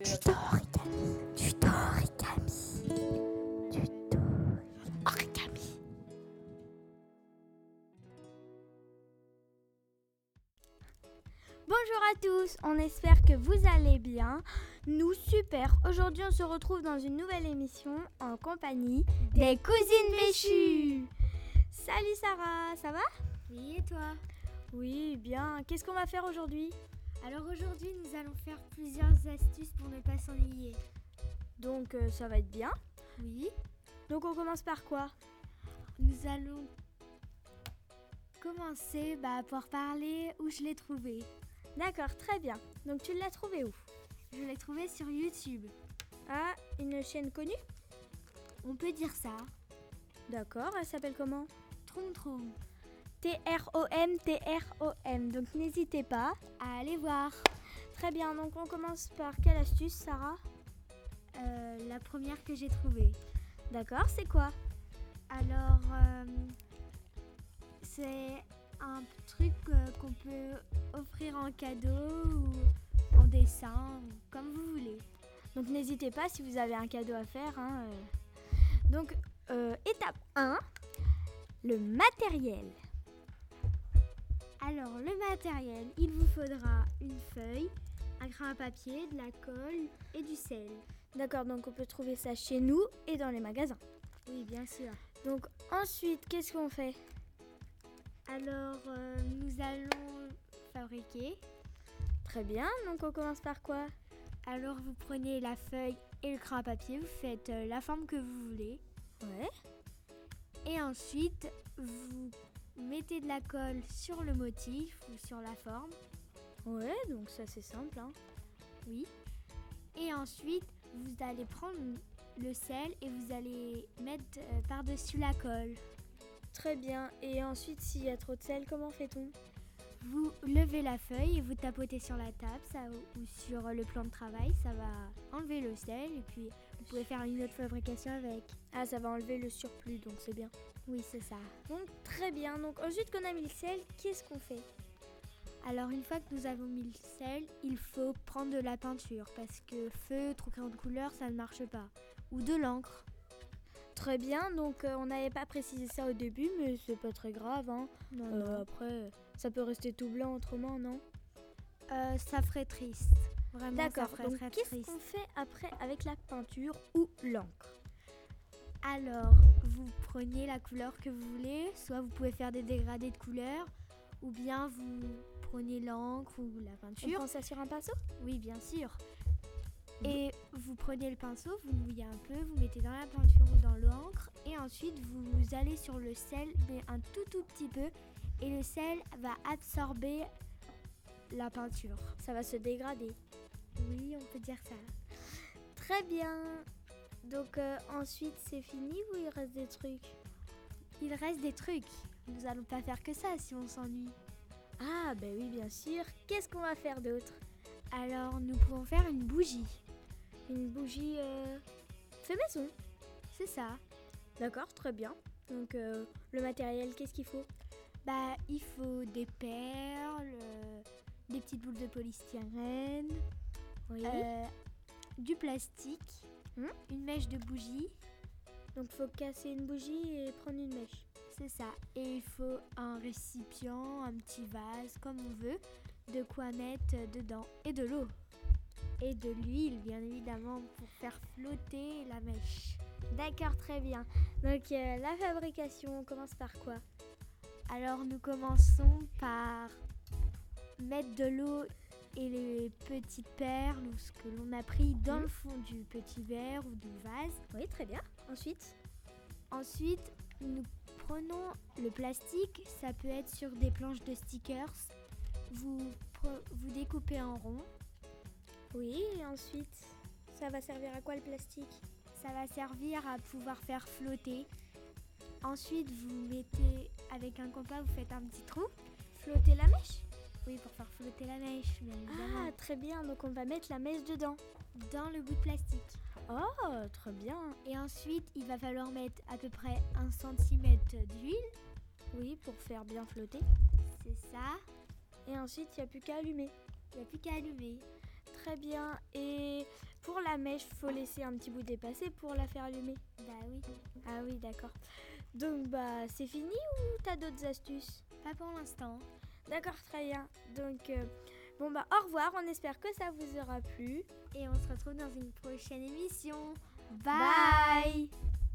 Tuto origami. Tuto origami. Tuto origami. Bonjour à tous, on espère que vous allez bien. Nous, super. Aujourd'hui, on se retrouve dans une nouvelle émission en compagnie des cousines Méchues. Salut Sarah, ça va? Oui, et toi? Oui, bien. Qu'est-ce qu'on va faire aujourd'hui? Alors aujourd'hui, nous allons faire plusieurs astuces pour ne pas s'ennuyer. Donc, ça va être bien. Oui. Donc, on commence par quoi? Nous allons commencer par parler où je l'ai trouvé. D'accord, très bien. Donc, tu l'as trouvé où? Je l'ai trouvé sur YouTube. Ah, une chaîne connue? On peut dire ça. D'accord, elle s'appelle comment? Trom Trom. Trom, Trom. Donc, n'hésitez pas À aller voir. Très bien, donc on commence par quelle astuce, Sarah? La première que j'ai trouvée. D'accord, c'est quoi? Alors, c'est un truc qu'on peut offrir en cadeau ou en dessin, comme vous voulez. Donc n'hésitez pas si vous avez un cadeau à faire. Donc, étape 1, le matériel. Alors, le matériel, il vous faudra une feuille, un crayon à papier, de la colle et du sel. D'accord, donc on peut trouver ça chez nous et dans les magasins. Oui, bien sûr. Donc ensuite, qu'est-ce qu'on fait? Alors, nous allons fabriquer. Très bien, donc on commence par quoi? Alors, vous prenez la feuille et le crayon à papier, vous faites la forme que vous voulez. Ouais. Et ensuite, vous mettez de la colle sur le motif ou sur la forme. Ouais, donc ça c'est simple. Oui. Et ensuite, vous allez prendre le sel et vous allez mettre par-dessus la colle. Très bien. Et ensuite, s'il y a trop de sel, comment fait-on? Vous levez la feuille et vous tapotez sur la table ou sur le plan de travail. Ça va enlever le sel et puis vous pouvez faire une autre fabrication avec. Ah, ça va enlever le surplus, donc c'est bien. Oui, c'est ça. Donc très bien. Donc ensuite qu'on a mis le sel, qu'est-ce qu'on fait? Alors une fois que nous avons mis le sel, il faut prendre de la peinture parce que feutre ou crayon de couleur, ça ne marche pas. Ou de l'encre. Très bien, donc on n'avait pas précisé ça au début, mais c'est pas très grave. Non. Après, ça peut rester tout blanc autrement, non? Ça ferait triste. Vraiment, d'accord, ça ferait donc très qu'est-ce triste. qu'on fait après avec la peinture ou l'encre? Alors, vous prenez la couleur que vous voulez, soit vous pouvez faire des dégradés de couleurs, ou bien vous prenez l'encre ou la On peinture. prend ça sur un pinceau? Oui, bien sûr. Et vous prenez le pinceau, vous mouillez un peu, vous mettez dans la peinture ou dans l'encre, et ensuite vous allez sur le sel, mais un tout petit peu, et le sel va absorber la peinture. Ça va se dégrader. Oui, on peut dire ça. Très bien. Donc ensuite c'est fini ou il reste des trucs? Il reste des trucs. Nous allons pas faire que ça si on s'ennuie. Ah ben oui, bien sûr. Qu'est-ce qu'on va faire d'autre? Alors, nous pouvons faire une bougie. Une bougie fait maison. C'est ça. D'accord, très bien. Donc le matériel, qu'est-ce qu'il faut? Il faut des perles, des petites boules de polystyrène, Oui. du plastique, une mèche de bougie. Donc faut casser une bougie et prendre une mèche. C'est ça. Et il faut un récipient, un petit vase, comme on veut, de quoi mettre dedans. Et de l'eau. Et de l'huile, bien évidemment, pour faire flotter la mèche. D'accord, très bien. Donc la fabrication, on commence par quoi? Alors nous commençons par mettre de l'eau et les petites perles ou ce que l'on a pris dans le fond du petit verre ou du vase. Oui, très bien. Ensuite, nous prenons le plastique. Ça peut être sur des planches de stickers. Vous découpez en rond. Oui, et ensuite, ça va servir à quoi le plastique? Ça va servir à pouvoir faire flotter. Ensuite, vous mettez avec un compas, vous faites un petit trou. Flotter la mèche? Oui, pour faire flotter la mèche, bien évidemment. Ah, très bien. Donc on va mettre la mèche dedans. Dans le bout de plastique. Oh, très bien. Et ensuite, il va falloir mettre à peu près 1 cm d'huile. Oui, pour faire bien flotter. C'est ça. Et ensuite, il n'y a plus qu'à allumer. Il n'y a plus qu'à allumer. très bien. Et pour la mèche, faut laisser un petit bout dépasser pour la faire allumer. Bah oui. Ah oui, d'accord. Donc bah c'est fini ou t'as d'autres astuces? Pas pour l'instant. D'accord, très bien. Donc bon bah au revoir, on espère que ça vous aura plu. Et on se retrouve dans une prochaine émission. Bye.